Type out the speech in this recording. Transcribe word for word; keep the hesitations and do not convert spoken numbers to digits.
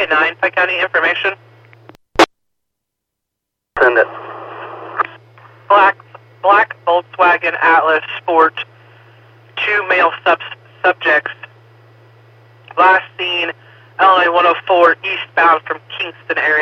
nine, Pike County information. Send it. Black, black Volkswagen Atlas Sport, two male sub subjects. Last seen L A one oh four eastbound from Kingston area.